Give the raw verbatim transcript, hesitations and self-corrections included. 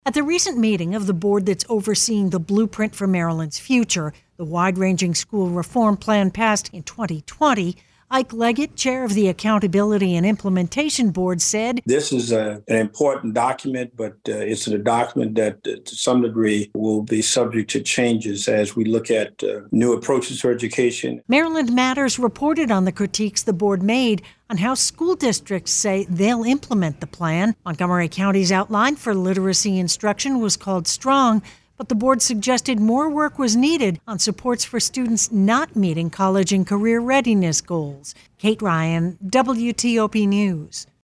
At the recent meeting of the board that's overseeing the blueprint for Maryland's future, the wide-ranging school reform plan passed in twenty twenty, Ike Leggett, chair of the Accountability and Implementation Board, said, "This is a, an important document, but uh, it's a document that uh, to some degree will be subject to changes as we look at uh, new approaches to education." Maryland Matters reported on the critiques the board made on how school districts say they'll implement the plan. Montgomery County's outline for literacy instruction was called Strong, but the board suggested more work was needed on supports for students not meeting college and career readiness goals. Kate Ryan, W T O P News.